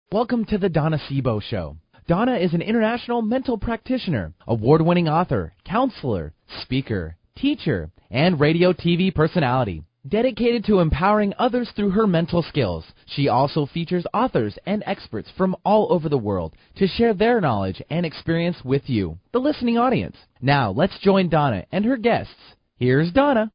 Welcome to the Donna Sebo Show. Donna is an international mental practitioner, award-winning author, counselor, speaker, teacher, and radio TV personality. Dedicated to empowering others through her mental skills, she also features authors and experts from all over the world to share their knowledge and experience with you, the listening audience. Now, let's join Donna and her guests. Here's Donna.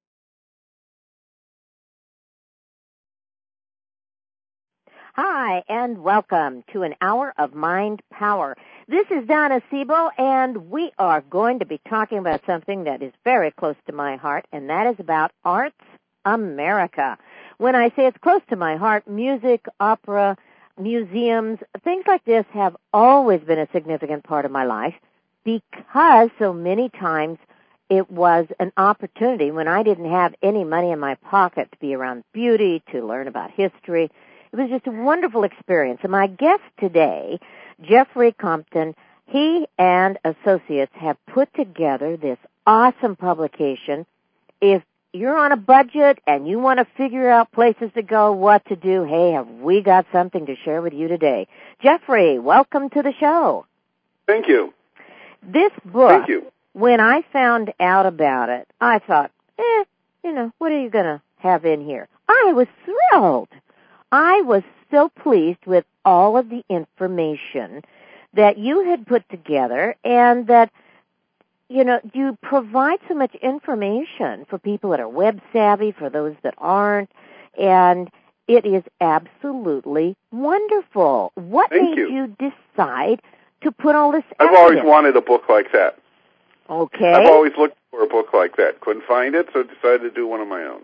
Hi, and welcome to an hour of Mind Power. This is Donna Sebo, and we are going to be talking about something that is very close to my heart, and that is about Arts America. When I say it's close to my heart, music, opera, museums, things like this have always been a significant part of my life because so many times it was an opportunity when I didn't have any money in my pocket to be around beauty, to learn about history. It was just a wonderful experience. And my guest today, Jeffrey Compton, he and associates have put together this awesome publication. If you're on a budget and you want to figure out places to go, what to do, hey, have we got something to share with you today. Jeffrey, welcome to the show. Thank you. This book, Thank you. When I found out about it, I thought, what are you going to have in here? I was thrilled. I was so pleased with all of the information that you had put together and that, you provide so much information for people that are web savvy, for those that aren't, and it is absolutely wonderful. What made you decide to put all this I've always wanted a book like that. Okay. I've always looked for a book like that. Couldn't find it, so decided to do one of my own.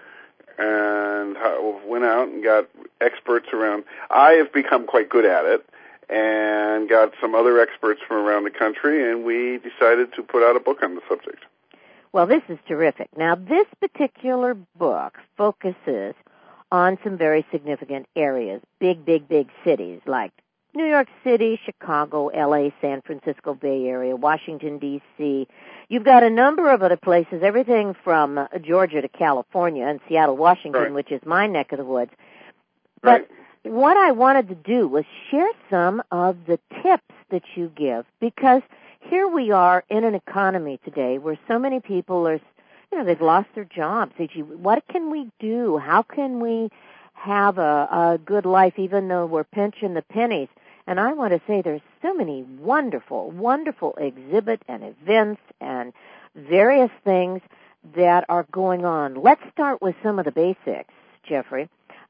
And went out and got experts around. I have become quite good at it and got some other experts from around the country, and we decided to put out a book on the subject. Well, this is terrific. Now, this particular book focuses on some very significant areas, big cities like New York City, Chicago, L.A., San Francisco Bay Area, Washington, D.C. You've got a number of other places, everything from Georgia to California and Seattle, Washington, right, which is my neck of the woods. But what I wanted to do was share some of the tips that you give, because here we are in an economy today where so many people are, they've lost their jobs. What can we do? How can we have a good life even though we're pinching the pennies? And I want to say there's so many wonderful, wonderful exhibits and events and various things that are going on. Let's start with some of the basics, Jeffrey.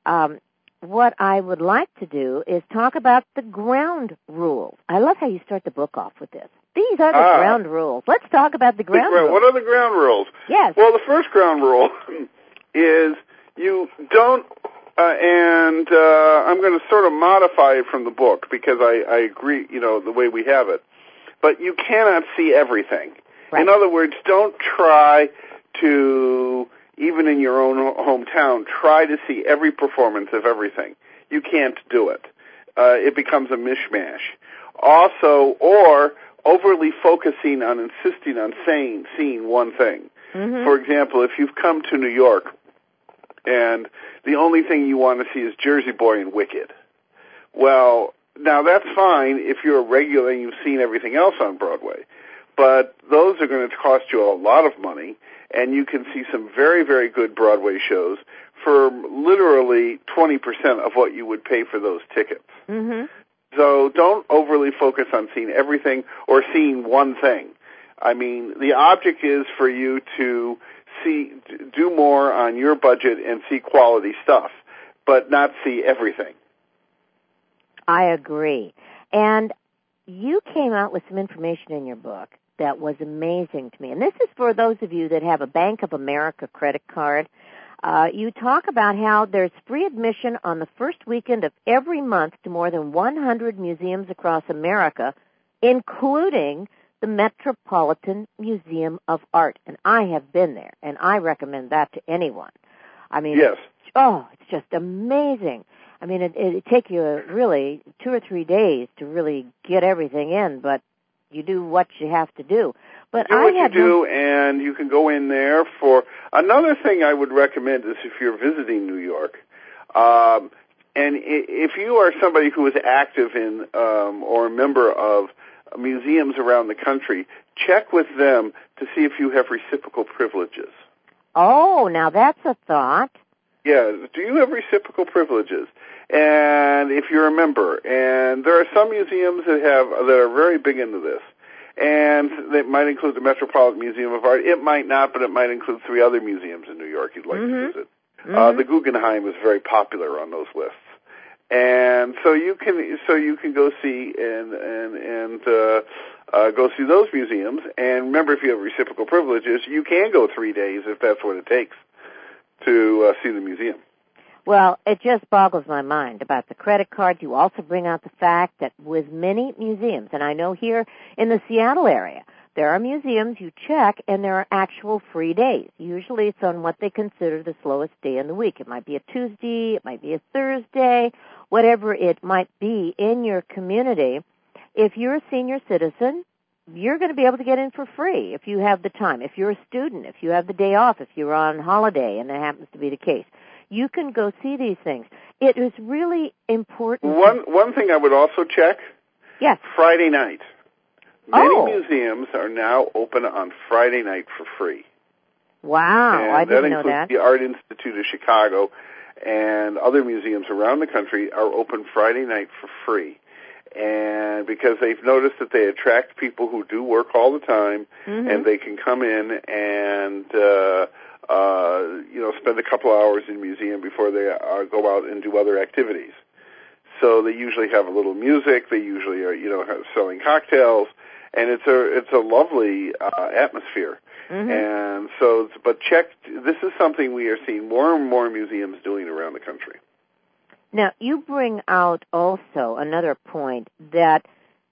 What I would like to do is talk about the ground rules. I love how you start the book off with this. These are the ground rules. Let's talk about the ground rules. What are the ground rules? Yes. Well, the first ground rule is you don't and I'm going to sort of modify it from the book because I agree, the way we have it. But you cannot see everything. Right. In other words, don't try to, even in your own hometown, try to see every performance of everything. You can't do it. It becomes a mishmash. Also, or overly focusing on insisting on seeing one thing. Mm-hmm. For example, if you've come to New York, and the only thing you want to see is Jersey Boy and Wicked. Well, now that's fine if you're a regular and you've seen everything else on Broadway. But those are going to cost you a lot of money, and you can see some very, very good Broadway shows for literally 20% of what you would pay for those tickets. Mm-hmm. So don't overly focus on seeing everything or seeing one thing. I mean, the object is for you to do more on your budget and see quality stuff, but not see everything. I agree. And you came out with some information in your book that was amazing to me. And this is for those of you that have a Bank of America credit card. You talk about how there's free admission on the first weekend of every month to more than 100 museums across America, including the Metropolitan Museum of Art. And I have been there, and I recommend that to anyone. I mean, yes. It's just amazing. I mean, it'd take you really 2 or 3 days to really get everything in, but you do what you have to do. But and you can go in there for... Another thing I would recommend is if you're visiting New York, if you are somebody who is active in or a member of museums around the country, check with them to see if you have reciprocal privileges. Oh, now that's a thought. Yeah, do you have reciprocal privileges? And if you're a member, and there are some museums that are very big into this, and that might include the Metropolitan Museum of Art. It might not, but it might include 3 other museums in New York you'd like to visit. The Guggenheim is very popular on those lists, and so you can go see and go see those museums. And remember, if you have reciprocal privileges, you can go 3 days if that's what it takes to see the museum. Well, it just boggles my mind about the credit card. You also bring out the fact that with many museums, and I know here in the Seattle area, there are museums you check and there are actual free days. Usually it's on what they consider the slowest day in the week. It might be a Tuesday, it might be a Thursday, whatever it might be in your community. If you're a senior citizen, you're going to be able to get in for free if you have the time. If you're a student, if you have the day off, if you're on holiday, and that happens to be the case, you can go see these things. It is really important. One thing I would also check. Yes. Friday night. Many museums are now open on Friday night for free. Wow, and I didn't know that. That includes the Art Institute of Chicago, and other museums around the country are open Friday night for free. And because they've noticed that they attract people who do work all the time, and they can come in and spend a couple hours in the museum before they go out and do other activities. So they usually have a little music. They usually are selling cocktails, and it's a lovely atmosphere. And so, but check. This is something we are seeing more and more museums doing around the country. Now, you bring out also another point that,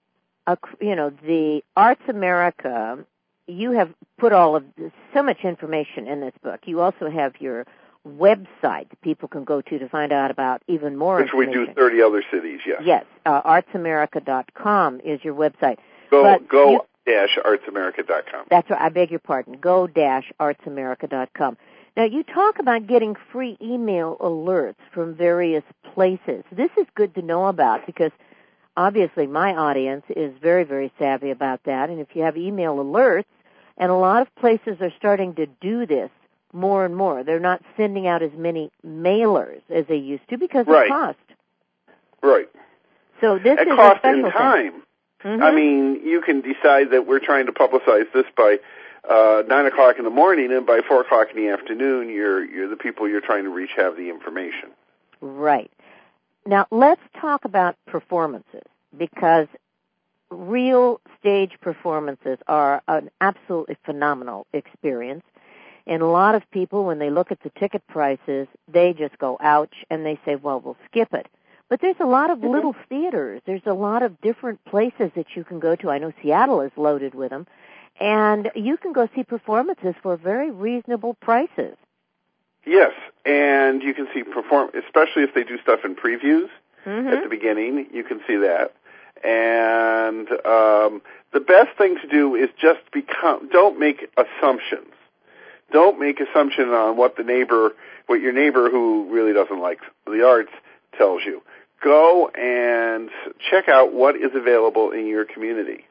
the Arts America, you have put so much information in this book. You also have your website that people can go to find out about even more information. Which we do 30 other cities, yes. Yes, artsamerica.com is your website. Go-artsamerica.com. That's right, I beg your pardon, go-artsamerica.com. Now, you talk about getting free email alerts from various places. This is good to know about because obviously my audience is very, very savvy about that. And if you have email alerts, and a lot of places are starting to do this more and more. They're not sending out as many mailers as they used to because of cost. Right. So this is cost a special and time. thing. I mean, you can decide that we're trying to publicize this by 9 o'clock in the morning, and by 4 o'clock in the afternoon, you're the people you're trying to reach have the information. Right. Now, let's talk about performances, because real stage performances are an absolutely phenomenal experience. And a lot of people, when they look at the ticket prices, they just go, ouch, and they say, well, we'll skip it. But there's a lot of little theaters. There's a lot of different places that you can go to. I know Seattle is loaded with them. And you can go see performances for very reasonable prices. Yes, and you can see especially if they do stuff in previews at the beginning, you can see that. And the best thing to do is just don't make assumptions. Don't make assumptions on what your neighbor who really doesn't like the arts tells you. Go and check out what is available in your community.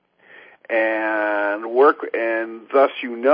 And work, and thus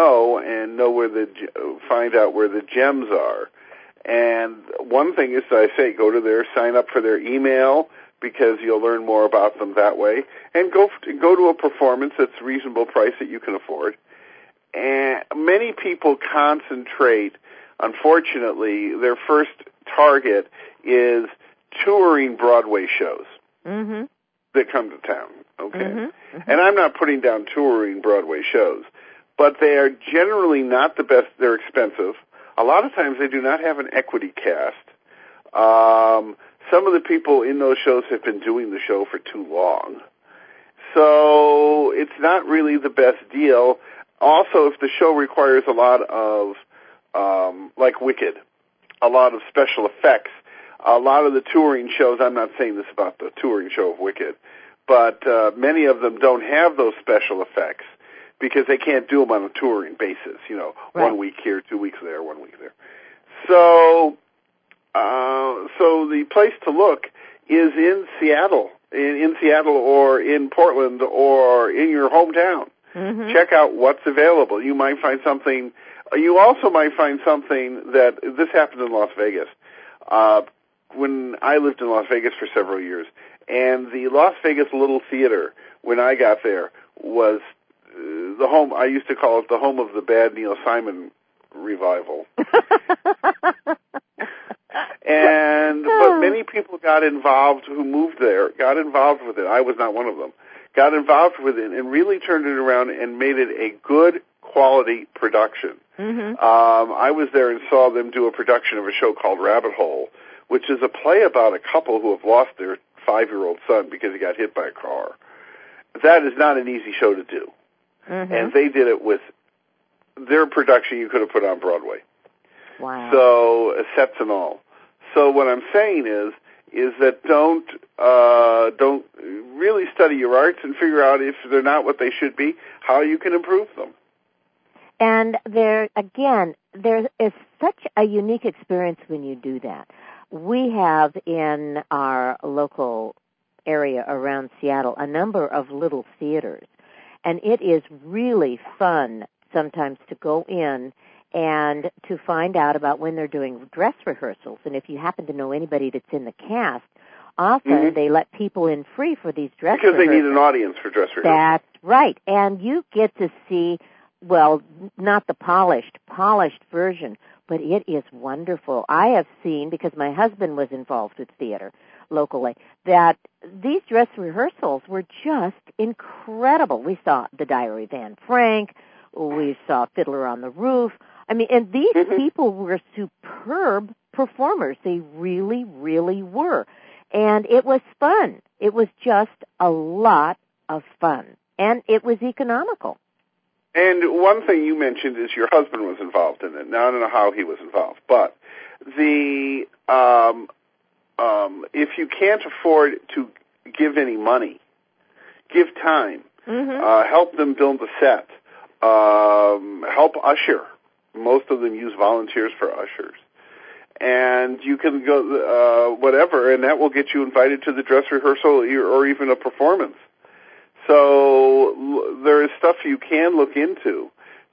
find out where the gems are. And one thing is, I say, sign up for their email, because you'll learn more about them that way. And go to a performance that's a reasonable price that you can afford. And many people concentrate, unfortunately, their first target is touring Broadway shows that come to town. Okay. And I'm not putting down touring Broadway shows, but they are generally not the best. They're expensive. A lot of times they do not have an equity cast. Some of the people in those shows have been doing the show for too long. So it's not really the best deal. Also, if the show requires a lot of, like Wicked, a lot of special effects, a lot of the touring shows, I'm not saying this about the touring show of Wicked, but many of them don't have those special effects because they can't do them on a touring basis, 1 week here, 2 weeks there, 1 week there. So so the place to look is in Seattle, in Seattle or in Portland or in your hometown. Mm-hmm. Check out what's available. You might find something. You also might find something that this happened in Las Vegas. When I lived in Las Vegas for several years, and the Las Vegas Little Theater, when I got there, was the home. I used to call it the home of the bad Neil Simon revival. But many people got involved who moved there, got involved with it. I was not one of them. Got involved with it and really turned it around and made it a good quality production. Mm-hmm. I was there and saw them do a production of a show called Rabbit Hole, which is a play about a couple who have lost their 5-year-old son because he got hit by a car. That is not an easy show to do. Mm-hmm. And they did it with their production you could have put on Broadway. Wow. So, sets and all. So what I'm saying is that don't really study your arts and figure out if they're not what they should be, how you can improve them. And there is such a unique experience when you do that. We have in our local area around Seattle a number of little theaters, and it is really fun sometimes to go in and to find out about when they're doing dress rehearsals. And if you happen to know anybody that's in the cast, often they let people in free for these dress rehearsals. Because they need an audience for dress rehearsals. That's right. And you get to see, well, not the polished version, but it is wonderful. I have seen, because my husband was involved with theater locally, that these dress rehearsals were just incredible. We saw The Diary of Anne Frank. We saw Fiddler on the Roof. I mean, and these people were superb performers. They really, really were. And it was fun. It was just a lot of fun. And it was economical. And one thing you mentioned is your husband was involved in it. Now, I don't know how he was involved, but if you can't afford to give any money, give time. Help them build a set. Help usher. Most of them use volunteers for ushers. And you can go, whatever, and that will get you invited to the dress rehearsal or even a performance. So there is stuff you can look into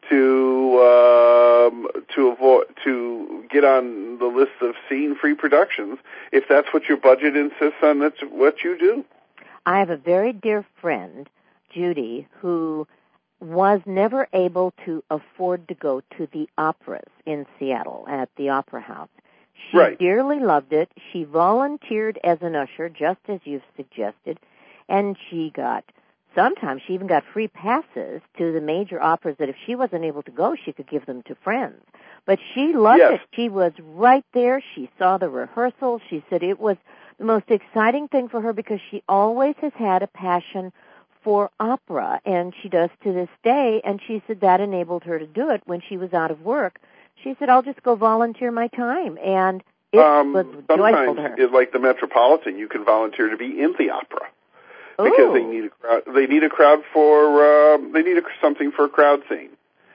to get on the list of seeing free productions if that's what your budget insists on. That's what you do. I have a very dear friend, Judy, who was never able to afford to go to the operas in Seattle at the Opera House. She dearly loved it. She volunteered as an usher, just as you've suggested, and sometimes she even got free passes to the major operas that if she wasn't able to go, she could give them to friends. But she loved it. She was right there. She saw the rehearsal. She said it was the most exciting thing for her because she always has had a passion for opera, and she does to this day, and she said that enabled her to do it when she was out of work. She said, I'll just go volunteer my time, and it was joyful to her. Sometimes, like the Metropolitan, you can volunteer to be in the opera. Because they need a crowd. They need a crowd for. They need something for a crowd scene.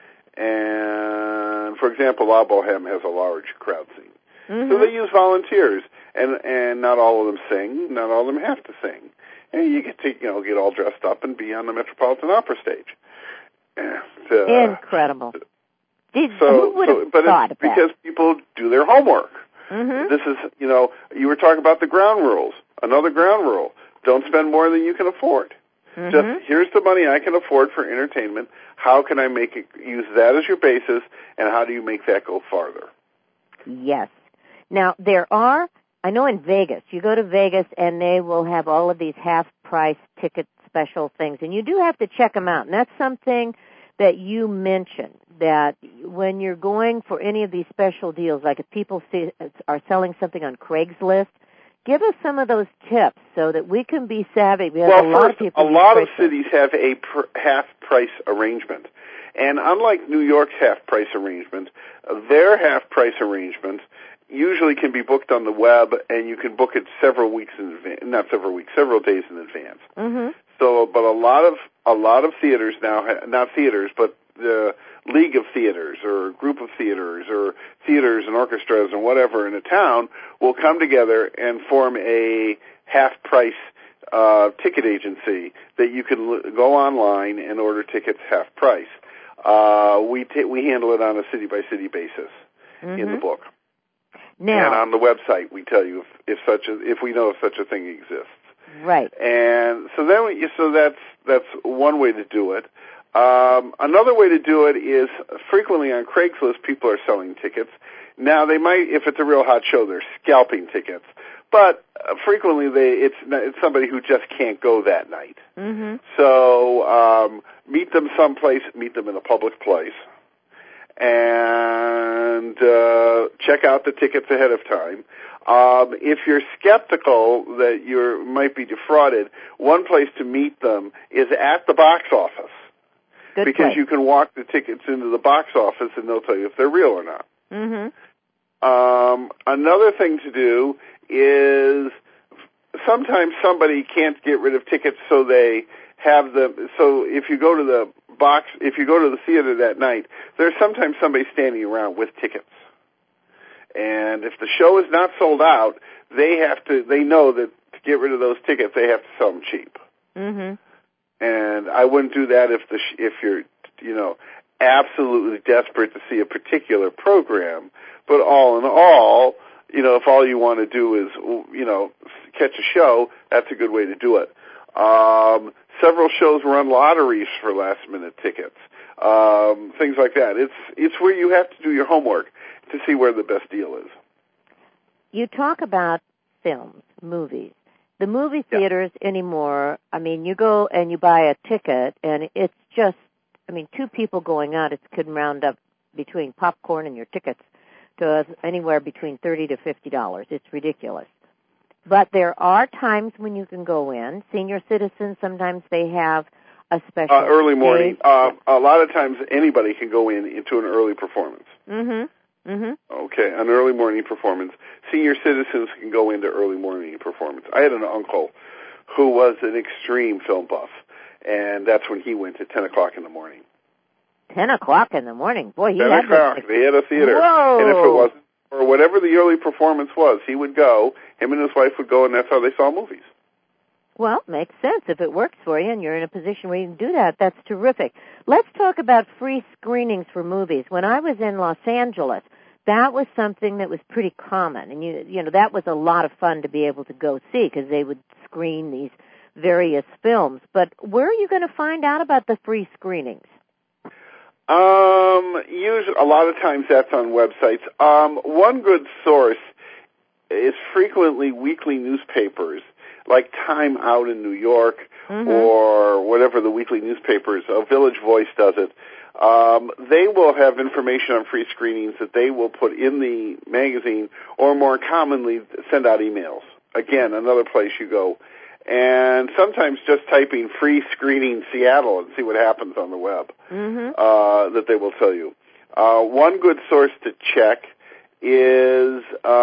And for example, La Boheme has a large crowd scene, so they use volunteers. And not all of them sing. Not all of them have to sing. And you get to get all dressed up and be on the Metropolitan Opera stage. And, incredible. Who would have thought of that? Because people do their homework. This is you were talking about the ground rules. Another ground rule. Don't spend more than you can afford. Just, here's the money I can afford for entertainment. How can I use that as your basis, and how do you make that go farther? Yes. Now, I know in Vegas, you go to Vegas and they will have all of these half-price ticket special things, and you do have to check them out. And that's something that you mentioned, that when you're going for any of these special deals, like if people are selling something on Craigslist, give us some of those tips so that we can be savvy. Well, a lot of cities have a half-price arrangement. And unlike New York's half-price arrangement, their half-price arrangement usually can be booked on the web, and you can book it several days in advance. So, but a lot of theaters now, not theaters, but the league of theaters or group of theaters or theaters and orchestras and whatever in a town will come together and form a half-price ticket agency that you can go online and order tickets half price. We handle it on a city-by-city basis in the book. Now, and on the website, we tell you if we know if such a thing exists. Right. And so that's one way to do it. Another way to do it is frequently on Craigslist, people are selling tickets. Now they might, if it's a real hot show, they're scalping tickets. But frequently it's somebody who just can't go that night. Mm-hmm. So meet them someplace, meet them in a public place, and check out the tickets ahead of time. If you're skeptical that you might be defrauded, one place to meet them is at the box office. Good because place. You can walk the tickets into the box office and they'll tell you if they're real or not. Mm-hmm. Another thing to do is sometimes somebody can't get rid of tickets, so they have them. So if you go to the theater that night, there's sometimes somebody standing around with tickets. And if the show is not sold out, they know that to get rid of those tickets, they have to sell them cheap. Mm-hmm. And I wouldn't do that if you're, absolutely desperate to see a particular program. But all in all, if all you want to do is, catch a show, that's a good way to do it. Several shows run lotteries for last-minute tickets, things like that. It's where you have to do your homework to see where the best deal is. You talk about films, movies. The movie theaters anymore, you go and you buy a ticket, and it's just, two people going out, it could round up between popcorn and your tickets to anywhere between $30 to $50. It's ridiculous. But there are times when you can go in. Senior citizens, sometimes they have a special early morning. A lot of times anybody can go into an early performance. Mm-hmm. Mm-hmm. Okay, an early morning performance. Senior citizens can go into early morning performance. I had an uncle who was an extreme film buff, and that's when he went at 10 o'clock in the morning. 10 o'clock in the morning? Boy, he 10 had o'clock. They had a theater. Whoa. And if it wasn't, or whatever the early performance was, he would go, him and his wife would go, and that's how they saw movies. Well, makes sense. If it works for you and you're in a position where you can do that, that's terrific. Let's talk about free screenings for movies. When I was in Los Angeles, that was something that was pretty common. And, that was a lot of fun to be able to go see because they would screen these various films. But where are you going to find out about the free screenings? Usually, a lot of times that's on websites. One good source is frequently weekly newspapers, like Time Out in New York, mm-hmm. or whatever the weekly newspapers. Village Voice does it. They will have information on free screenings that they will put in the magazine, or more commonly, send out emails. Again, another place you go. And sometimes just typing free screening Seattle and see what happens on the web, mm-hmm. That they will tell you. One good source to check is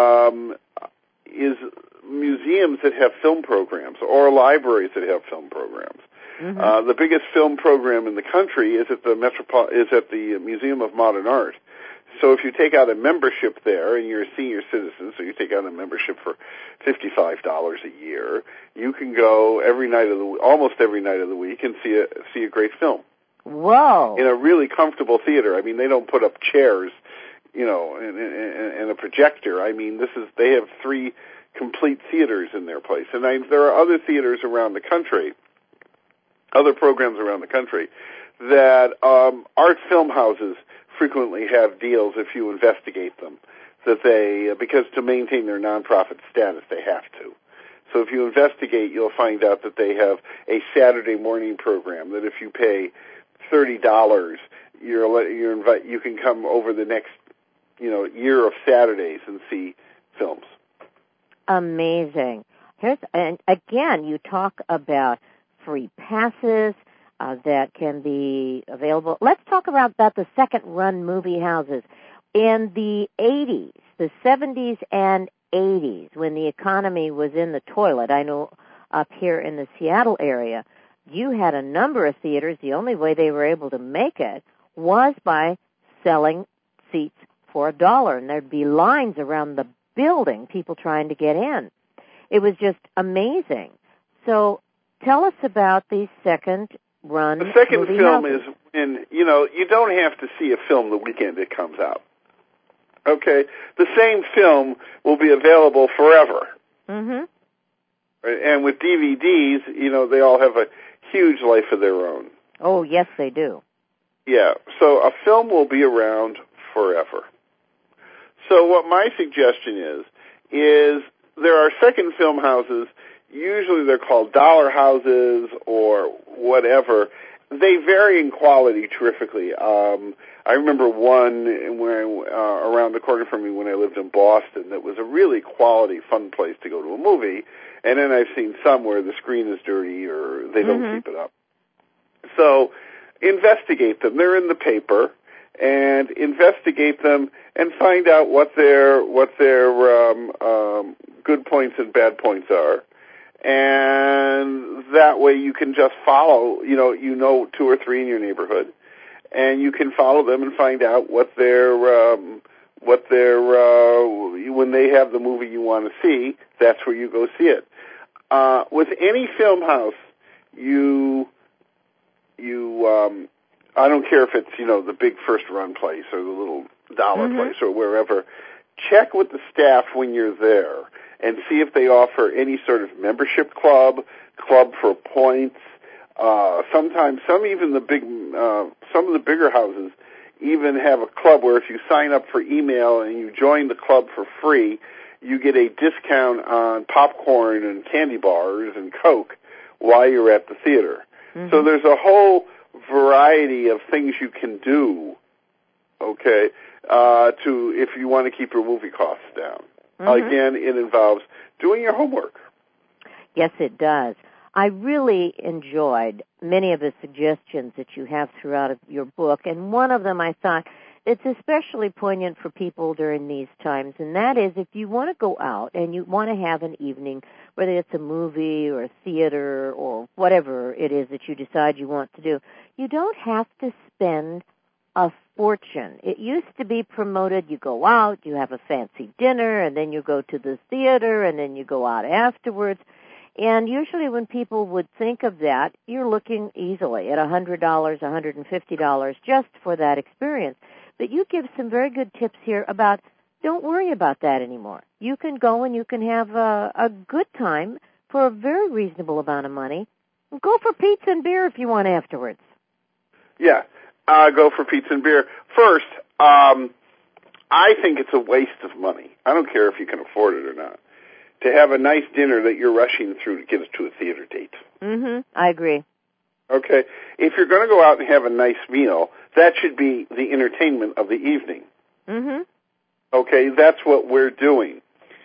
museums that have film programs or libraries that have film programs. Mm-hmm. The biggest film program in the country is at the Museum of Modern Art. So if you take out a membership there, and you're a senior citizen, so you take out a membership for $55 a year, you can go almost every night of the week, and see a great film. Whoa! In a really comfortable theater. They don't put up chairs, and a projector. They have 3 complete theaters in their place, and there are other theaters around the country, other programs around the country that art film houses frequently have deals if you investigate them, because to maintain their nonprofit status, they have to. So if you investigate, you'll find out that they have a Saturday morning program that if you pay $30, you can come over the next, year of Saturdays and see films. Amazing. And again, you talk about free passes that can be available. Let's talk about the second-run movie houses. In the 80s, the 70s and 80s, when the economy was in the toilet, I know up here in the Seattle area, you had a number of theaters. The only way they were able to make it was by selling seats for $1, and there'd be lines around the building, people trying to get in. It was just amazing. So tell us about the second run. The second film houses. is when, you don't have to see a film the weekend it comes out. Okay? The same film will be available forever. Mm-hmm. And with DVDs, they all have a huge life of their own. Oh, yes, they do. Yeah, so a film will be around forever. So what my suggestion is there are second film houses. Usually they're called dollar houses or whatever. They vary in quality terrifically. I remember one around the corner from me when I lived in Boston that was a really quality, fun place to go to a movie. And then I've seen some where the screen is dirty or they don't keep it up. So investigate them. They're in the paper, and investigate them and find out what their good points and bad points are. And that way you can just follow, 2 or 3 in your neighborhood, and you can follow them and find out what their when they have the movie you want to see, that's where you go see it. With any film house, I don't care if it's, the big first run place or the little dollar place or wherever, check with the staff when you're there and see if they offer any sort of membership club for points. Sometimes some of the bigger houses even have a club where if you sign up for email and you join the club for free, you get a discount on popcorn and candy bars and Coke while you're at the theater. So there's a whole variety of things you can do, okay, if you want to keep your movie costs down. Again, it involves doing your homework. Yes, it does. I really enjoyed many of the suggestions that you have throughout your book, and one of them I thought it's especially poignant for people during these times, and that is if you want to go out and you want to have an evening, whether it's a movie or a theater or whatever it is that you decide you want to do, you don't have to spend a fortune. It used to be promoted, you go out, you have a fancy dinner, and then you go to the theater, and then you go out afterwards. And usually when people would think of that, you're looking easily at $100, $150 just for that experience. But you give some very good tips here about don't worry about that anymore. You can go and you can have a good time for a very reasonable amount of money. Go for pizza and beer if you want afterwards. Yeah, go for pizza and beer. First, I think it's a waste of money. I don't care if you can afford it or not, to have a nice dinner that you're rushing through to get us to a theater date. I agree. Okay? If you're going to go out and have a nice meal, that should be the entertainment of the evening. Okay? That's what we're doing.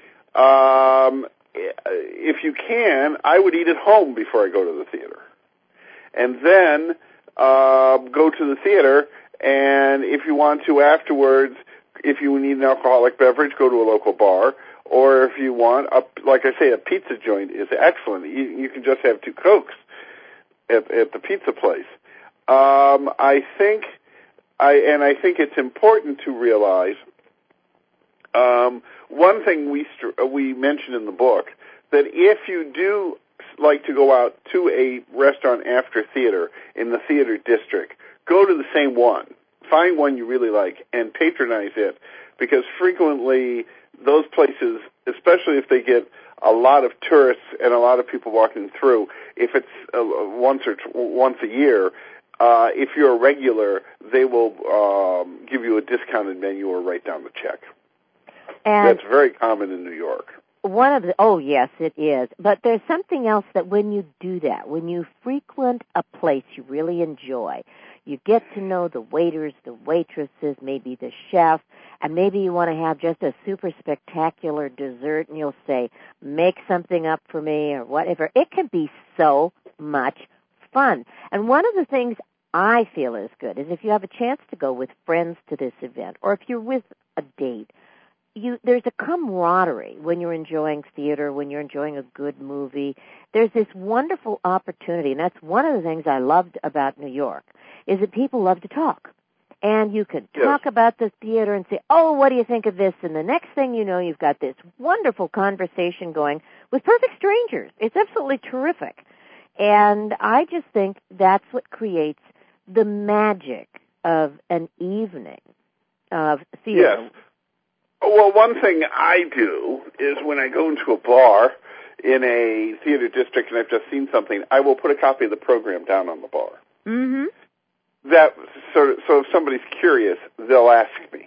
If you can, I would eat at home before I go to the theater. And then go to the theater, and if you want to afterwards, if you need an alcoholic beverage, go to a local bar. Or if you want, like I say, a pizza joint is excellent. You can just have 2 Cokes at the pizza place. I think it's important to realize one thing we mentioned in the book, that if you do like to go out to a restaurant after theater in the theater district, go to the same one. Find one you really like and patronize it, because frequently those places, especially if they get a lot of tourists and a lot of people walking through, if it's once a year, if you're a regular, they will give you a discounted menu or write down the check. And that's very common in New York. Yes, it is. But there's something else that when you do that, when you frequent a place you really enjoy, you get to know the waiters, the waitresses, maybe the chef, and maybe you want to have just a super spectacular dessert, and you'll say, make something up for me or whatever. It can be so much fun. And one of the things I feel is good is if you have a chance to go with friends to this event, or if you're with a date, there's a camaraderie when you're enjoying theater, when you're enjoying a good movie. There's this wonderful opportunity, and that's one of the things I loved about New York, is that people love to talk. and you could talk about the theater and say, oh, what do you think of this? And the next thing you know, you've got this wonderful conversation going with perfect strangers. It's absolutely terrific. And I just think that's what creates the magic of an evening of theater. Yes. Well, one thing I do is when I go into a bar in a theater district and I've just seen something, I will put a copy of the program down on the bar. Mm-hmm. That so if somebody's curious, they'll ask me,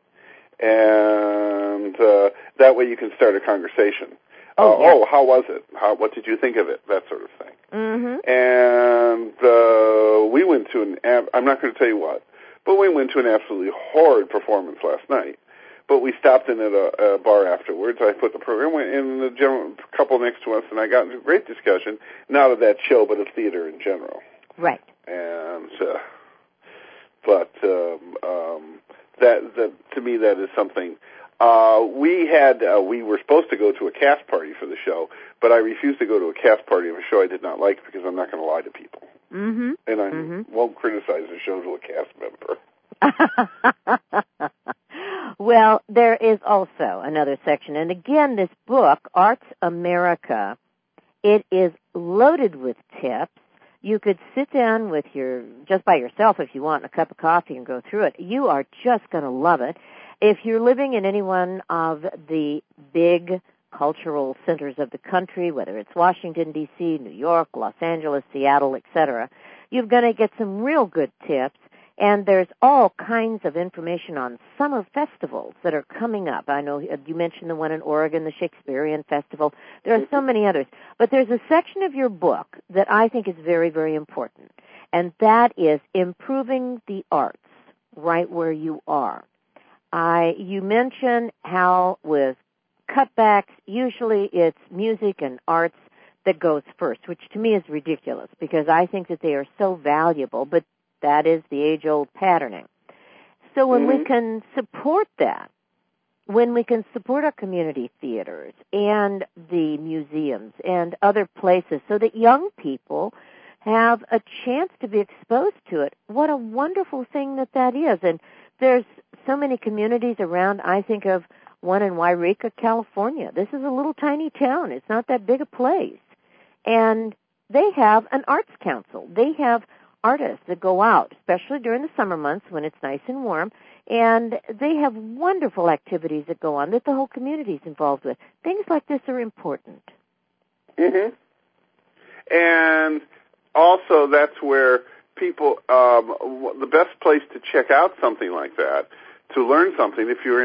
and that way you can start a conversation. Oh, how was it? What did you think of it? That sort of thing. Mm-hmm. And we went to I'm not going to tell you what, but we went to an absolutely horrid performance last night. But we stopped in at a bar afterwards. I put the program in the general couple next to us, and I got into a great discussion, not of that show, but of theater in general. Right. And that to me that is something. We were supposed to go to a cast party for the show, but I refused to go to a cast party of a show I did not like because I'm not going to lie to people. Mm-hmm. And I won't criticize a show to a cast member. Well, there is also another section, and again, this book, Arts America, it is loaded with tips. You could sit down just by yourself if you want, a cup of coffee and go through it. You are just going to love it. If you're living in any one of the big cultural centers of the country, whether it's Washington, D.C., New York, Los Angeles, Seattle, etc., you're going to get some real good tips. And there's all kinds of information on summer festivals that are coming up. I know you mentioned the one in Oregon, the Shakespearean Festival. There are so many others. But there's a section of your book that I think is very, very important, and that is improving the arts right where you are. You mentioned how with cutbacks, usually it's music and arts that goes first, which to me is ridiculous because I think that they are so valuable, but that is the age-old patterning. So when we can support that, when we can support our community theaters and the museums and other places so that young people have a chance to be exposed to it, what a wonderful thing that is. And there's so many communities around. I think of one in Wairika, California. This is a little tiny town. It's not that big a place. And they have an arts council. They have artists that go out, especially during the summer months when it's nice and warm, and they have wonderful activities that go on that the whole community is involved with. Things like this are important. Mm-hmm. And also that's where people, the best place to check out something like that, to learn something if you're in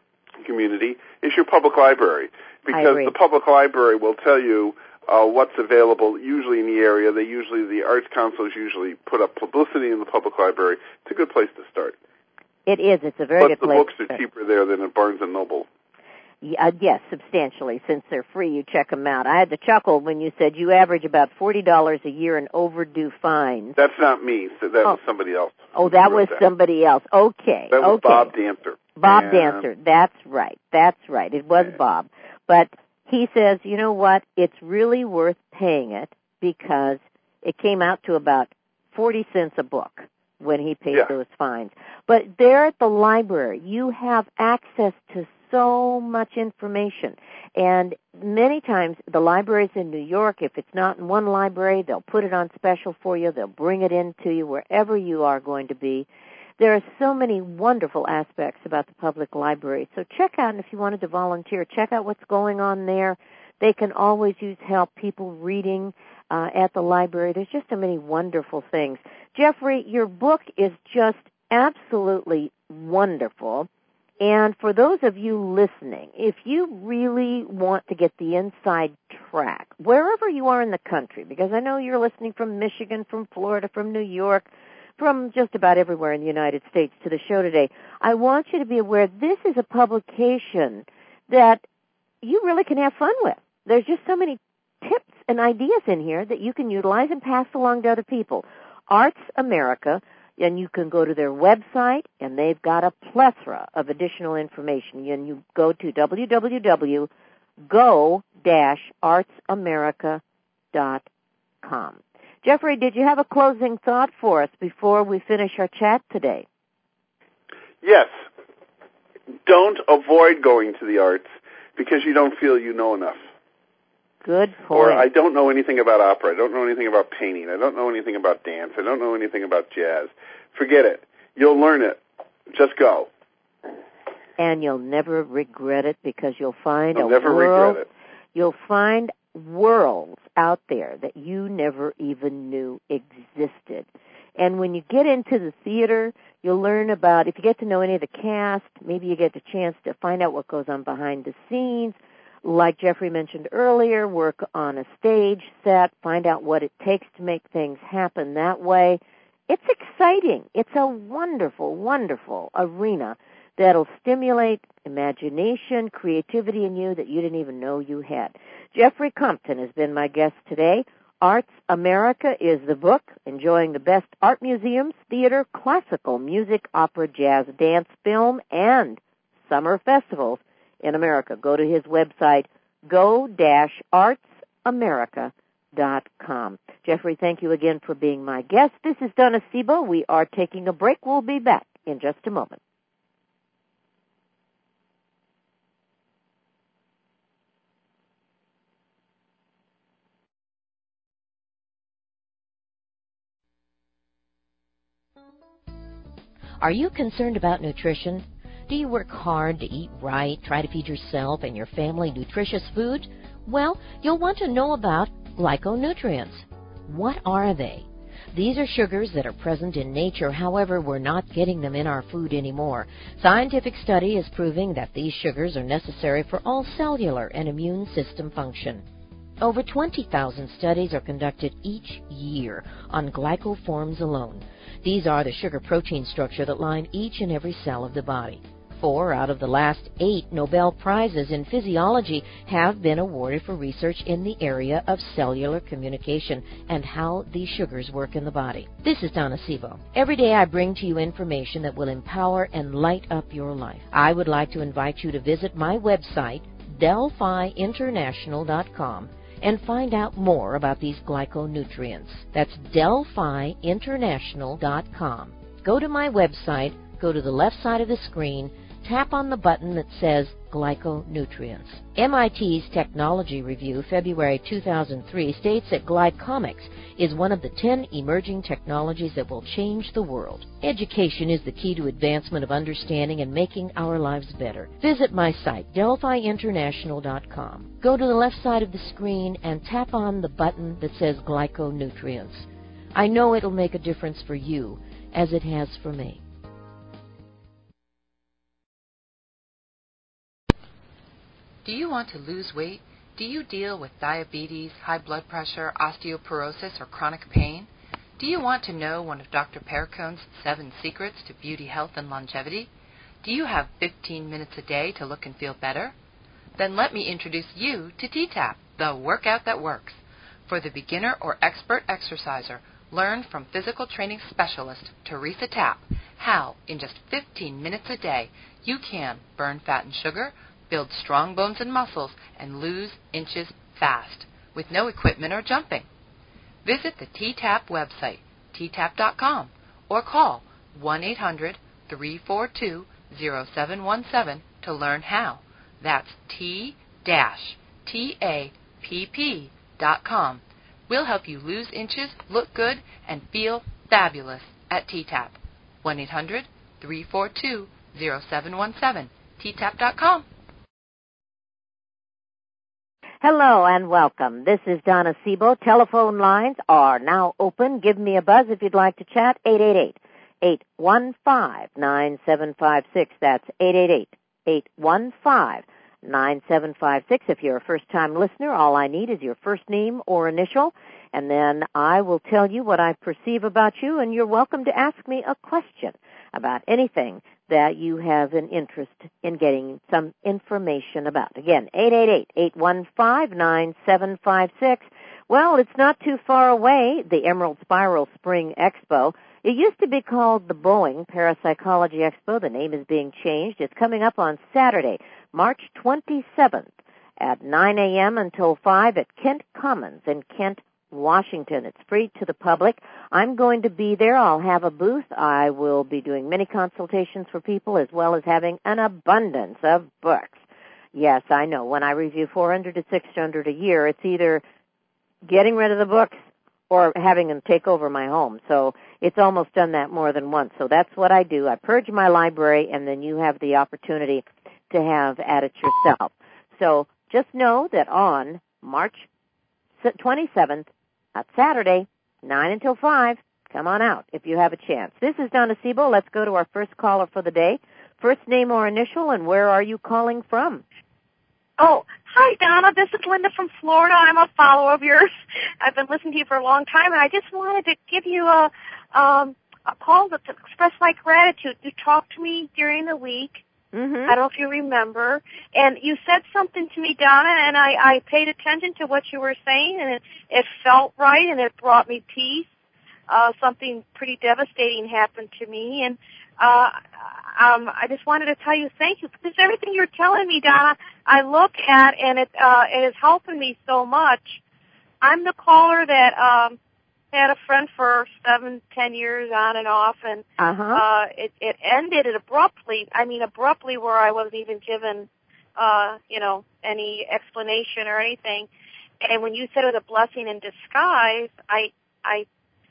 a community, is your public library. Because the public library will tell you what's available usually in the area. The Arts Councils usually put up publicity in the public library. It's a good place to start. It is. It's a very good place. But the books are cheaper there than at Barnes & Noble. Yes, substantially. Since they're free, you check them out. I had to chuckle when you said you average about $40 a year in overdue fines. That's not me. So that was somebody else. Oh, that was somebody else. Okay. That was Bob Dancer. Bob Dancer. That's right. It was Bob. But he says, you know what, it's really worth paying it because it came out to about 40 cents a book when he paid those fines. But there at the library, you have access to so much information. And many times the libraries in New York, if it's not in one library, they'll put it on special for you. They'll bring it in to you wherever you are going to be. There are so many wonderful aspects about the public library. So check out, and if you wanted to volunteer, check out what's going on there. They can always use help, people reading at the library. There's just so many wonderful things. Jeffrey, your book is just absolutely wonderful. And for those of you listening, if you really want to get the inside track, wherever you are in the country, because I know you're listening from Michigan, from Florida, from New York, from just about everywhere in the United States to the show today, I want you to be aware this is a publication that you really can have fun with. There's just so many tips and ideas in here that you can utilize and pass along to other people. Arts America, and you can go to their website, and they've got a plethora of additional information. And you go to www.go-artsamerica.com. Jeffrey, did you have a closing thought for us before we finish our chat today? Yes. Don't avoid going to the arts because you don't feel you know enough. Good point. Or I don't know anything about opera. I don't know anything about painting. I don't know anything about dance. I don't know anything about jazz. Forget it. You'll learn it. Just go. And you'll never regret it because you'll find regret it. You'll find worlds out there that you never even knew existed. And when you get into the theater, you'll learn about, if you get to know any of the cast, maybe you get the chance to find out what goes on behind the scenes. Like Jeffrey mentioned earlier, work on a stage set, find out what it takes to make things happen that way. It's exciting. It's a wonderful, wonderful arena that'll stimulate imagination, creativity in you that you didn't even know you had. Jeffrey Compton has been my guest today. Arts America is the book, enjoying the best art museums, theater, classical music, opera, jazz, dance, film, and summer festivals in America. Go to his website, go-artsamerica.com. Jeffrey, thank you again for being my guest. This is Donna Sebo. We are taking a break. We'll be back in just a moment. Are you concerned about nutrition? Do you work hard to eat right, try to feed yourself and your family nutritious food? Well, you'll want to know about glyconutrients. What are they? These are sugars that are present in nature, however, we're not getting them in our food anymore. Scientific study is proving that these sugars are necessary for all cellular and immune system function. Over 20,000 studies are conducted each year on glycoforms alone. These are the sugar-protein structure that line each and every cell of the body. 4 out of the last 8 Nobel Prizes in physiology have been awarded for research in the area of cellular communication and how these sugars work in the body. This is Donna Sebo. Every day I bring to you information that will empower and light up your life. I would like to invite you to visit my website, DelphiInternational.com, and find out more about these glyconutrients. That's DelphiInternational.com. Go to my website, go to the left side of the screen, tap on the button that says Glyconutrients. MIT's Technology Review, February 2003, states that glycomics is one of the 10 emerging technologies that will change the world. Education is the key to advancement of understanding and making our lives better. Visit my site, DelphiInternational.com. Go to the left side of the screen and tap on the button that says Glyconutrients. I know it'll make a difference for you, as it has for me. Do you want to lose weight? Do you deal with diabetes, high blood pressure, osteoporosis, or chronic pain? Do you want to know one of Dr. Perricone's 7 secrets to beauty, health, and longevity? Do you have 15 minutes a day to look and feel better? Then let me introduce you to T-TAP, the workout that works. For the beginner or expert exerciser, learn from physical training specialist Teresa Tapp how, in just 15 minutes a day, you can burn fat and sugar, build strong bones and muscles, and lose inches fast, with no equipment or jumping. Visit the T-TAP website, ttap.com, or call 1-800-342-0717 to learn how. That's T-TAPP.com. We'll help you lose inches, look good, and feel fabulous at T-TAP. 1-800-342-0717, ttap.com. Hello and welcome. This is Donna Sebo. Telephone lines are now open. Give me a buzz if you'd like to chat. 888-815-9756. That's 888-815-9756. If you're a first-time listener, all I need is your first name or initial, and then I will tell you what I perceive about you, and you're welcome to ask me a question about anything that you have an interest in getting some information about. Again, 888-815-9756. Well, it's not too far away, the Emerald Spiral Spring Expo. It used to be called the Boeing Parapsychology Expo. The name is being changed. It's coming up on Saturday, March 27th at 9 a.m. until 5 at Kent Commons in Kent, Washington. It's free to the public. I'm going to be there. I'll have a booth. I will be doing many consultations for people as well as having an abundance of books. Yes, I know. When I review 400 to 600 a year, it's either getting rid of the books or having them take over my home. So it's almost done that more than once. So that's what I do. I purge my library, and then you have the opportunity to have at it yourself. So just know that on March 27th, that's Saturday, 9 until 5, come on out if you have a chance. This is Donna Sebo. Let's go to our first caller for the day. First name or initial, and where are you calling from? Oh, hi, Donna. This is Linda from Florida. I'm a follower of yours. I've been listening to you for a long time, and I just wanted to give you a call to express my gratitude. You talked to me during the week. Mm-hmm. I don't know if you remember. And you said something to me, Donna, and I paid attention to what you were saying, and it felt right, and it brought me peace. Something pretty devastating happened to me, and I just wanted to tell you thank you, because everything you're telling me, Donna, I look at, and it is helping me so much. I'm the caller that had a friend for 7-10 years on and off, and it ended abruptly. I mean, abruptly, where I wasn't even given, any explanation or anything. And when you said it was a blessing in disguise, I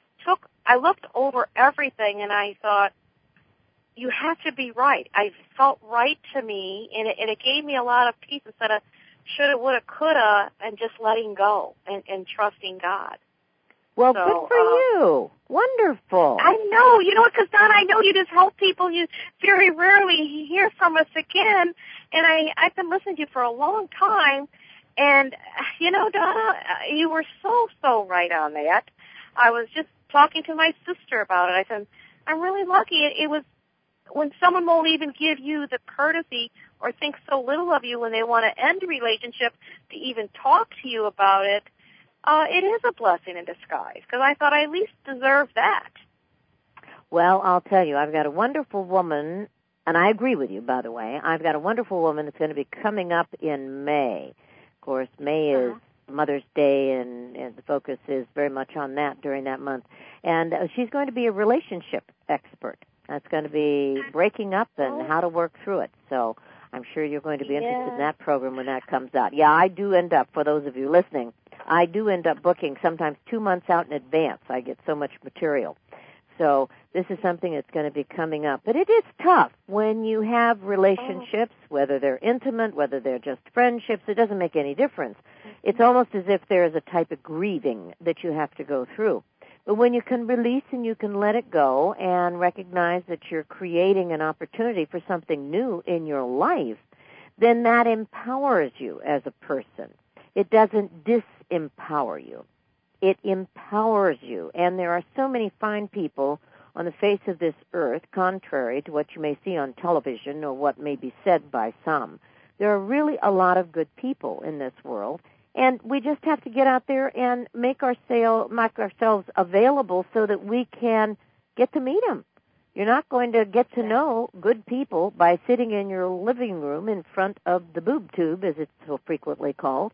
looked over everything, and I thought, you have to be right. I felt right to me, and it gave me a lot of peace instead of shoulda, woulda, coulda, and just letting go and trusting God. Well, so, good for you. Wonderful. I know. You know, because, Donna, I know you just help people. You very rarely hear from us again, and I've been listening to you for a long time, and, Donna, you were so right on that. I was just talking to my sister about it. I said, I'm really lucky. It was when someone won't even give you the courtesy or think so little of you when they want to end a relationship to even talk to you about it, it is a blessing in disguise, because I thought I at least deserved that. Well, I'll tell you, I've got a wonderful woman, and I agree with you, by the way. I've got a wonderful woman that's going to be coming up in May. Of course, May is Mother's Day, and the focus is very much on that during that month. And she's going to be a relationship expert. That's going to be breaking up and how to work through it. So I'm sure you're going to be interested in that program when that comes out. Yeah, I do end up, for those of you listening, I do end up booking sometimes 2 months out in advance. I get so much material. So this is something that's going to be coming up. But it is tough when you have relationships, whether they're intimate, whether they're just friendships. It doesn't make any difference. It's almost as if there is a type of grieving that you have to go through. But when you can release and you can let it go and recognize that you're creating an opportunity for something new in your life, then that empowers you as a person. It doesn't disempower you. It empowers you. And there are so many fine people on the face of this earth, contrary to what you may see on television or what may be said by some. There are really a lot of good people in this world, and we just have to get out there and make ourselves available so that we can get to meet them. You're not going to get to know good people by sitting in your living room in front of the boob tube, as it's so frequently called.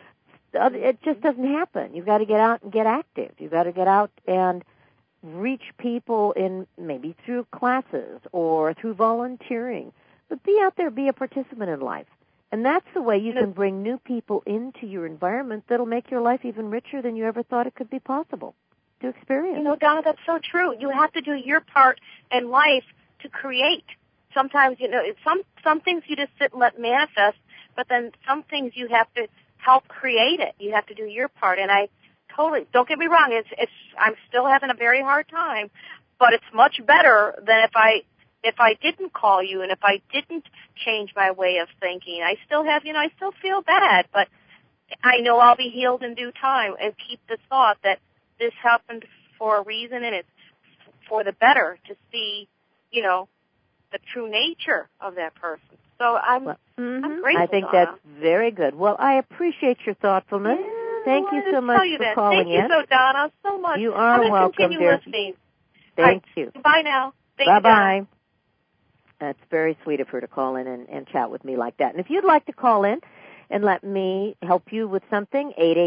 It just doesn't happen. You've got to get out and get active. You've got to get out and reach people in maybe through classes or through volunteering. But be out there, be a participant in life. And that's the way you can bring new people into your environment that'll make your life even richer than you ever thought it could be possible to experience. You know, Donna, that's so true. You have to do your part in life to create. Sometimes, some things you just sit and let manifest, but then some things you have to help create it. You have to do your part. And I totally, don't get me wrong, I'm still having a very hard time, but it's much better than if I didn't call you and if I didn't change my way of thinking. I still have, I still feel bad, but I know I'll be healed in due time, and keep the thought that this happened for a reason, and it's for the better to see, the true nature of that person. So I'm grateful. I think that's very good. Well, I appreciate your thoughtfulness. Thank you so much for calling in. Thank you so, Donna, so much. You are welcome, dear. Thank you. Bye now. Bye-bye. That's very sweet of her to call in and chat with me like that. And if you'd like to call in and let me help you with something.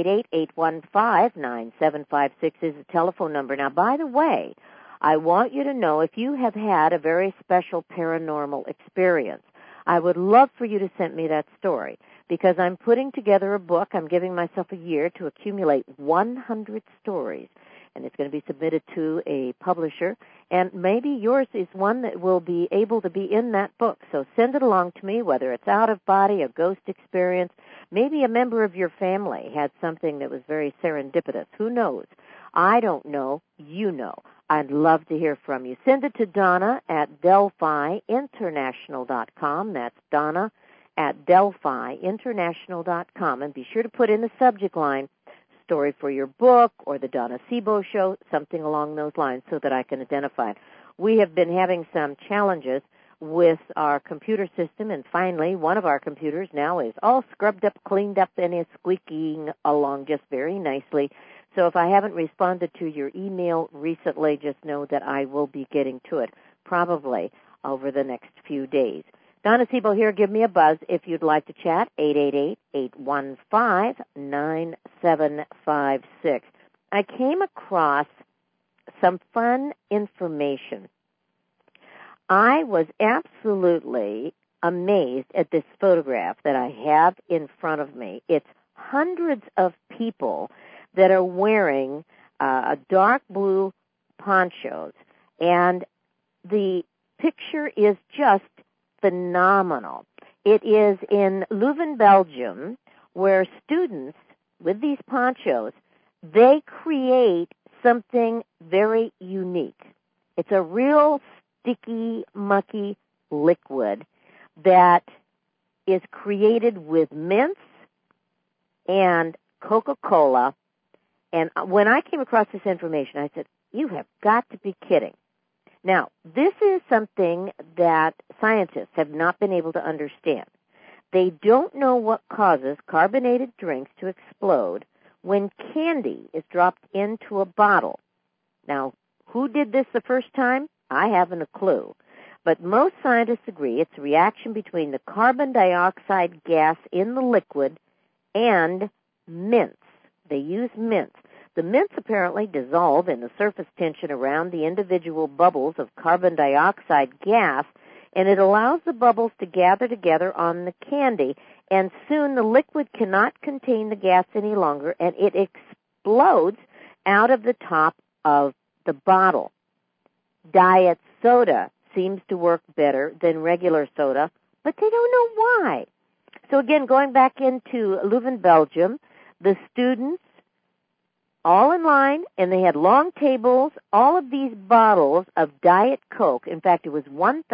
888-815-9756 is the telephone number. Now, by the way, I want you to know if you have had a very special paranormal experience, I would love for you to send me that story, because I'm putting together a book. I'm giving myself a year to accumulate 100 stories, and it's going to be submitted to a publisher, and maybe yours is one that will be able to be in that book. So send it along to me, whether it's out of body, a ghost experience, maybe a member of your family had something that was very serendipitous. Who knows? I don't know. You know. I'd love to hear from you. Send it to Donna at DelphiInternational.com. That's Donna at DelphiInternational.com. And be sure to put in the subject line, story for your book or the Donna Sebo Show, something along those lines so that I can identify it. We have been having some challenges with our computer system, and finally one of our computers now is all scrubbed up, cleaned up, and is squeaking along just very nicely. So if I haven't responded to your email recently, just know that I will be getting to it probably over the next few days. Donna Sebo here. Give me a buzz if you'd like to chat, 888-815-9756. I came across some fun information. I was absolutely amazed at this photograph that I have in front of me. It's hundreds of people that are wearing dark blue ponchos, and the picture is just phenomenal. It is in Leuven, Belgium, where students with these ponchos, they create something very unique. It's a real sticky, mucky liquid that is created with mints and Coca-Cola. And when I came across this information, I said, you have got to be kidding. Now, this is something that scientists have not been able to understand. They don't know what causes carbonated drinks to explode when candy is dropped into a bottle. Now, who did this the first time? I haven't a clue. But most scientists agree it's a reaction between the carbon dioxide gas in the liquid and mints. They use mints. The mints apparently dissolve in the surface tension around the individual bubbles of carbon dioxide gas, and it allows the bubbles to gather together on the candy, and soon the liquid cannot contain the gas any longer, and it explodes out of the top of the bottle. Diet soda seems to work better than regular soda, but they don't know why. So again, going back into Leuven, Belgium, the students all in line, and they had long tables, all of these bottles of Diet Coke. In fact, it was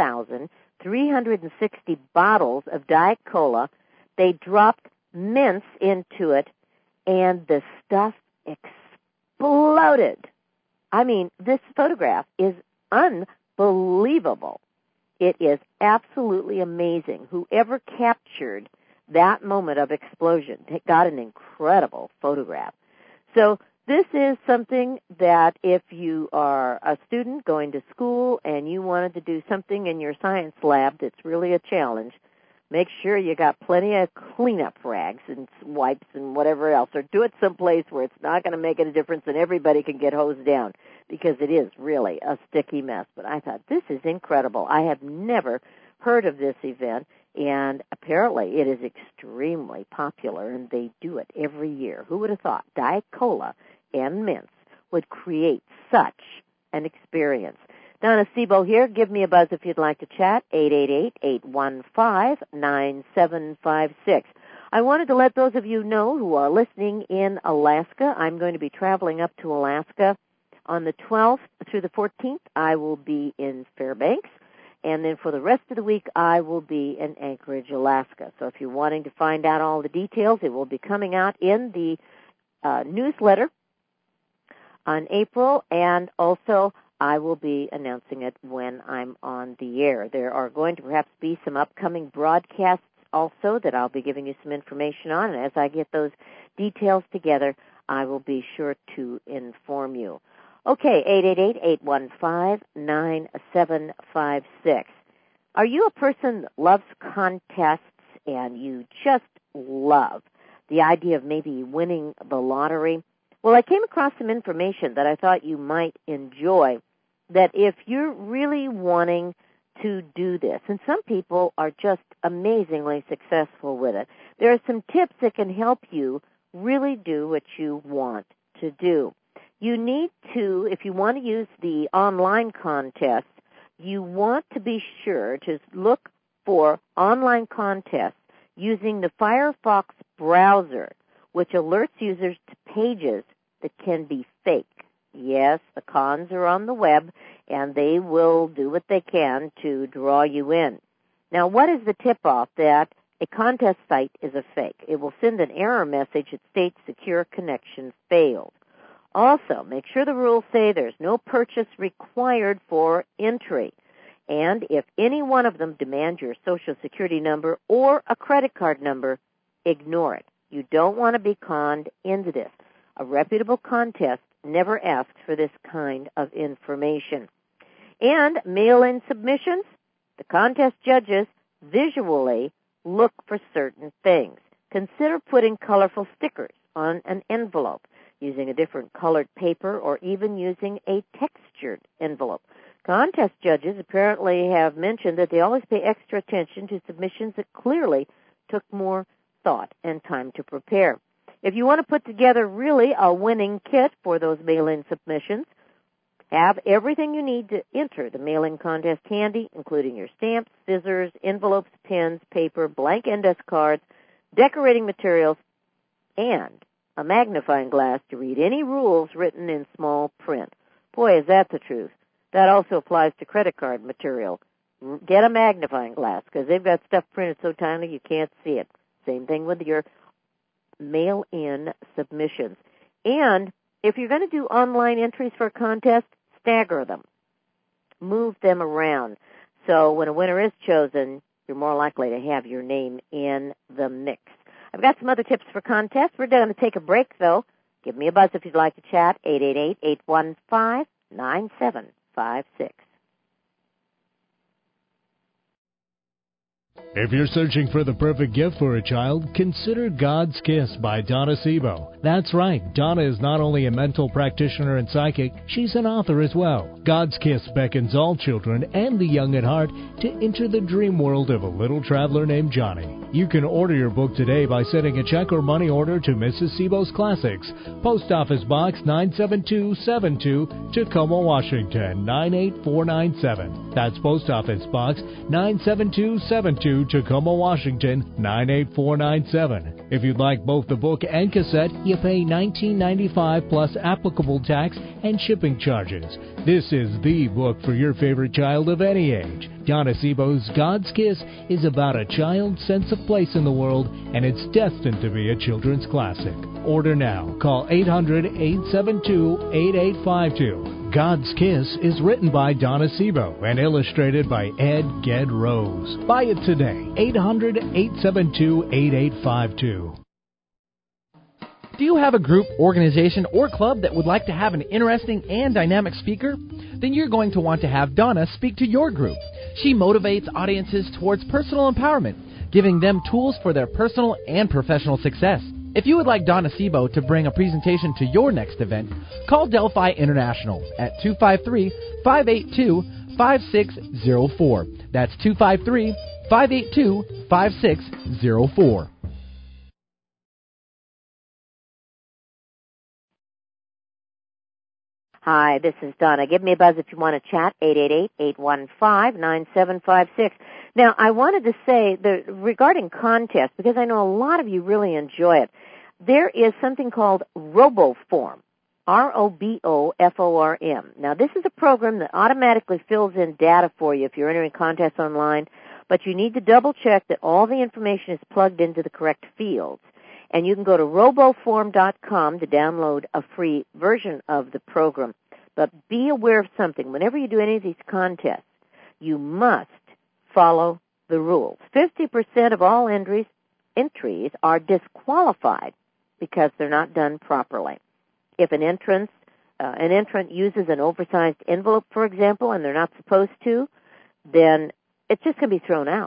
1,360 bottles of Diet Cola. They dropped mints into it, and the stuff exploded. I mean, this photograph is unbelievable. It is absolutely amazing. Whoever captured that moment of explosion got an incredible photograph. So this is something that if you are a student going to school and you wanted to do something in your science lab that's really a challenge, make sure you got plenty of cleanup rags and wipes and whatever else, or do it someplace where it's not going to make any difference and everybody can get hosed down, because it is really a sticky mess. But I thought, this is incredible. I have never heard of this event, and apparently it is extremely popular, and they do it every year. Who would have thought Diet Cola and mints would create such an experience? Donna Sebo here. Give me a buzz if you'd like to chat, 888-815-9756. I wanted to let those of you know who are listening in Alaska. I'm going to be traveling up to Alaska on the 12th through the 14th. I will be in Fairbanks. And then for the rest of the week, I will be in Anchorage, Alaska. So if you're wanting to find out all the details, it will be coming out in the newsletter on April, and also I will be announcing it when I'm on the air. There are going to perhaps be some upcoming broadcasts also that I'll be giving you some information on, and as I get those details together, I will be sure to inform you. Okay, 888-815-9756. Are you a person that loves contests and you just love, the idea of maybe winning the lottery. Well, I came across some information that I thought you might enjoy, that if you're really wanting to do this, and some people are just amazingly successful with it, there are some tips that can help you really do what you want to do. You need to, if you want to use the online contest, you want to be sure to look for online contests using the Firefox browser, which alerts users to pages that can be fake. Yes, the cons are on the web, and they will do what they can to draw you in. Now, what is the tip-off that a contest site is a fake? It will send an error message that states secure connection failed. Also, make sure the rules say there's no purchase required for entry. And if any one of them demands your Social Security number or a credit card number, ignore it. You don't want to be conned into this. A reputable contest never asks for this kind of information. And mail-in submissions, the contest judges visually look for certain things. Consider putting colorful stickers on an envelope, using a different colored paper, or even using a textured envelope. Contest judges apparently have mentioned that they always pay extra attention to submissions that clearly took more thought and time to prepare. If you want to put together really a winning kit for those mail-in submissions, have everything you need to enter the mail-in contest handy, including your stamps, scissors, envelopes, pens, paper, blank index cards, decorating materials, and a magnifying glass to read any rules written in small print. Boy, is that the truth. That also applies to credit card material. Get a magnifying glass, because they've got stuff printed so tiny you can't see it. Same thing with your mail-in submissions. And if you're going to do online entries for a contest, stagger them. Move them around. So when a winner is chosen, you're more likely to have your name in the mix. I've got some other tips for contests. We're going to take a break, though. Give me a buzz if you'd like to chat, 888-815-9756. If you're searching for the perfect gift for a child, consider God's Kiss by Donna Sebo. That's right, Donna is not only a mental practitioner and psychic, she's an author as well. God's Kiss beckons all children and the young at heart to enter the dream world of a little traveler named Johnny. You can order your book today by sending a check or money order to Mrs. Sebo's Classics, Post Office Box 97272, Tacoma, Washington 98497. That's Post Office Box 97272, Tacoma, Washington 98497. If you'd like both the book and cassette, you pay $19.95 plus applicable tax and shipping charges. This is the book for your favorite child of any age. Donna Sebo's God's Kiss is about a child's sense of place in the world, and it's destined to be a children's classic. Order now. Call 800-872-8852. God's Kiss is written by Donna Sebo and illustrated by Ed Ged Rose. Buy it today. 800-872-8852. Do you have a group, organization, or club that would like to have an interesting and dynamic speaker? Then you're going to want to have Donna speak to your group. She motivates audiences towards personal empowerment, giving them tools for their personal and professional success. If you would like Donna Sebo to bring a presentation to your next event, call Delphi International at 253-582-5604. That's 253-582-5604. Hi, this is Donna. Give me a buzz if you want to chat, 888-815-9756. Now, I wanted to say that regarding contests, because I know a lot of you really enjoy it, there is something called RoboForm, RoboForm. Now, this is a program that automatically fills in data for you if you're entering contests online, but you need to double-check that all the information is plugged into the correct fields. And you can go to roboform.com to download a free version of the program. But be aware of something. Whenever you do any of these contests, you must follow the rules. 50% of all entries are disqualified because they're not done properly. If an entrant uses an oversized envelope, for example, and they're not supposed to, then it's just going to be thrown out.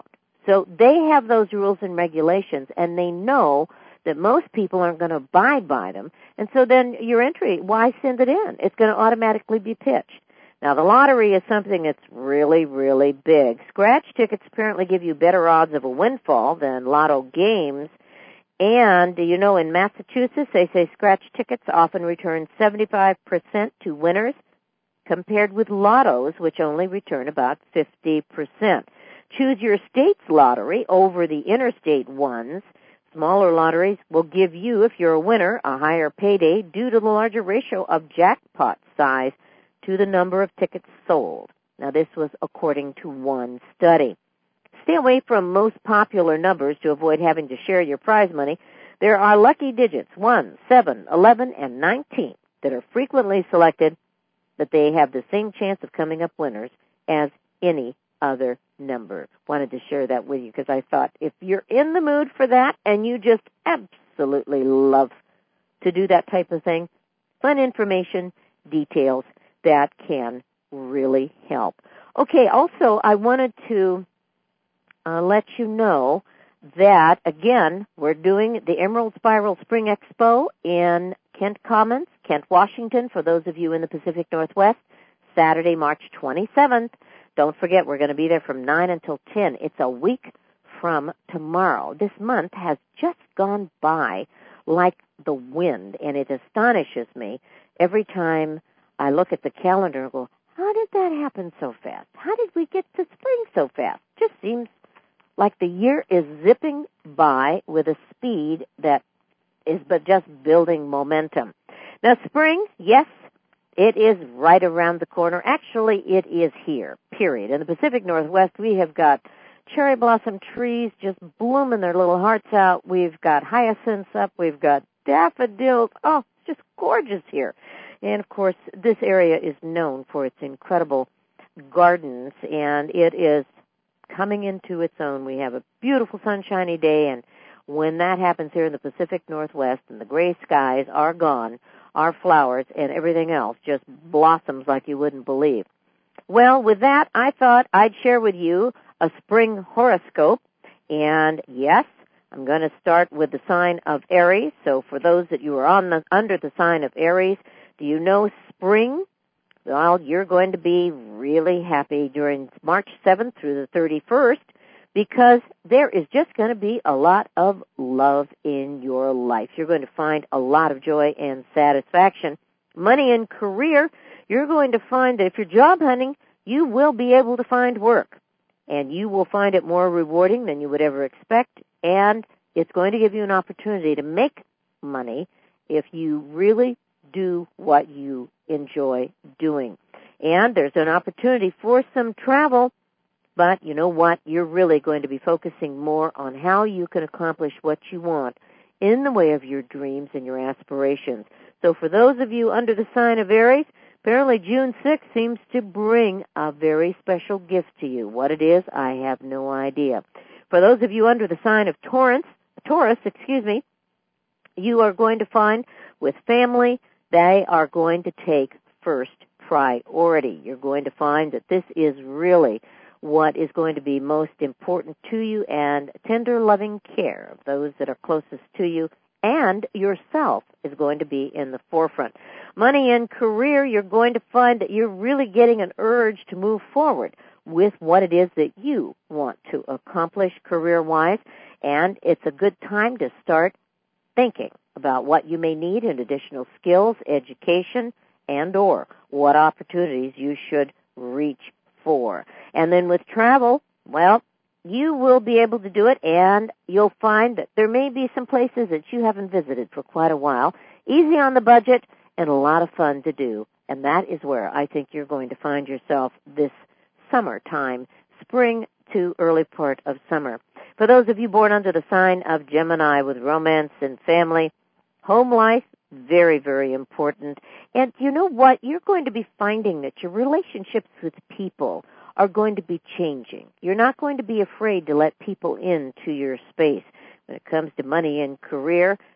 So they have those rules and regulations, and they know that most people aren't going to abide by them. And so then your entry, why send it in? It's going to automatically be pitched. Now, the lottery is something that's really, really big. Scratch tickets apparently give you better odds of a windfall than lotto games. And, you know, in Massachusetts, they say scratch tickets often return 75% to winners, compared with lottos, which only return about 50%. Choose your state's lottery over the interstate ones. Smaller lotteries will give you, if you're a winner, a higher payday due to the larger ratio of jackpot size to the number of tickets sold. Now, this was according to one study. Stay away from most popular numbers to avoid having to share your prize money. There are lucky digits 1, 7, 11, and 19 that are frequently selected, but they have the same chance of coming up winners as any other number. Wanted to share that with you because I thought if you're in the mood for that and you just absolutely love to do that type of thing, fun information, details that can really help. Okay, also I wanted to let you know that, again, we're doing the Emerald Spiral Spring Expo in Kent Commons, Kent, Washington, for those of you in the Pacific Northwest, Saturday, March 27th. Don't forget, we're going to be there from 9 until 10. It's a week from tomorrow. This month has just gone by like the wind, and it astonishes me every time I look at the calendar and go, how did that happen so fast? How did we get to spring so fast? Just seems like the year is zipping by with a speed that is but just building momentum. Now, spring, yes, it is right around the corner. Actually, it is here, period. In the Pacific Northwest, we have got cherry blossom trees just blooming their little hearts out. We've got hyacinths up. We've got daffodils. Oh, it's just gorgeous here. And, of course, this area is known for its incredible gardens, and it is coming into its own. We have a beautiful sunshiny day, and when that happens here in the Pacific Northwest and the gray skies are gone, our flowers and everything else just blossoms like you wouldn't believe. Well, with that, I thought I'd share with you a spring horoscope. And yes, I'm going to start with the sign of Aries. So for those that you are under the sign of Aries, do you know spring? Well, you're going to be really happy during March 7th through the 31st because there is just going to be a lot of love in your life. You're going to find a lot of joy and satisfaction. Money and career, you're going to find that if you're job hunting, you will be able to find work. And you will find it more rewarding than you would ever expect. And it's going to give you an opportunity to make money if you really do what you enjoy doing. And there's an opportunity for some travel. But you know what? You're really going to be focusing more on how you can accomplish what you want in the way of your dreams and your aspirations. So for those of you under the sign of Aries, apparently June 6th seems to bring a very special gift to you. What it is, I have no idea. For those of you under the sign of Taurus, you are going to find with family, they are going to take first priority. You're going to find that this is really what is going to be most important to you, and tender, loving care of those that are closest to you and yourself is going to be in the forefront. Money and career, you're going to find that you're really getting an urge to move forward with what it is that you want to accomplish career-wise, and it's a good time to start thinking about what you may need in additional skills, education, and or what opportunities you should reach for. And then with travel, well, you will be able to do it, and you'll find that there may be some places that you haven't visited for quite a while. Easy on the budget and a lot of fun to do. And that is where I think you're going to find yourself this summertime, spring to early part of summer. For those of you born under the sign of Gemini with romance and family, home life, very, very important. And you know what? You're going to be finding that your relationships with people are going to be changing. You're not going to be afraid to let people into your space. When it comes to money and career,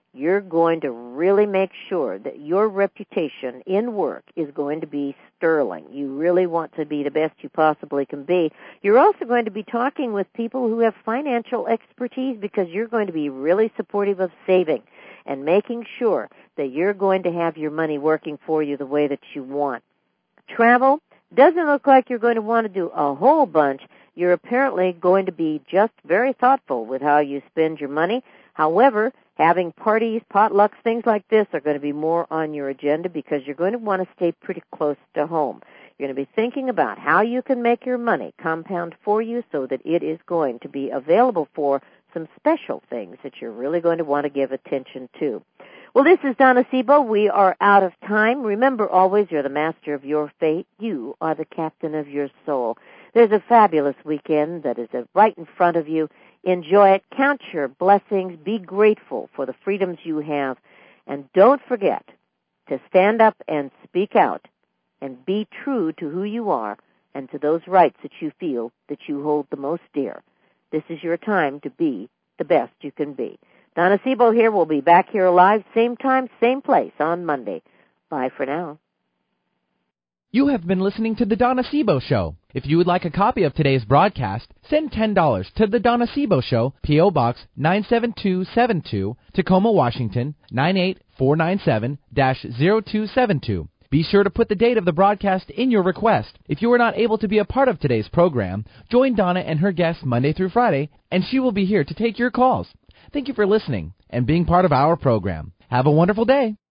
you're going to really make sure that your reputation in work is going to be sterling. You really want to be the best you possibly can be. You're also going to be talking with people who have financial expertise because you're going to be really supportive of saving and making sure that you're going to have your money working for you the way that you want. Travel doesn't look like you're going to want to do a whole bunch. You're apparently going to be just very thoughtful with how you spend your money. However, having parties, potlucks, things like this are going to be more on your agenda because you're going to want to stay pretty close to home. You're going to be thinking about how you can make your money compound for you so that it is going to be available for some special things that you're really going to want to give attention to. Well, this is Donna Sebo. We are out of time. Remember always, you're the master of your fate. You are the captain of your soul. There's a fabulous weekend that is right in front of you. Enjoy it. Count your blessings. Be grateful for the freedoms you have. And don't forget to stand up and speak out and be true to who you are and to those rights that you feel that you hold the most dear. This is your time to be the best you can be. Donna Sebo here. We'll be back here live, same time, same place on Monday. Bye for now. You have been listening to The Donna Sebo Show. If you would like a copy of today's broadcast, send $10 to The Donna Sebo Show, P.O. Box 97272, Tacoma, Washington, 98497-0272. Be sure to put the date of the broadcast in your request. If you are not able to be a part of today's program, join Donna and her guests Monday through Friday, and she will be here to take your calls. Thank you for listening and being part of our program. Have a wonderful day.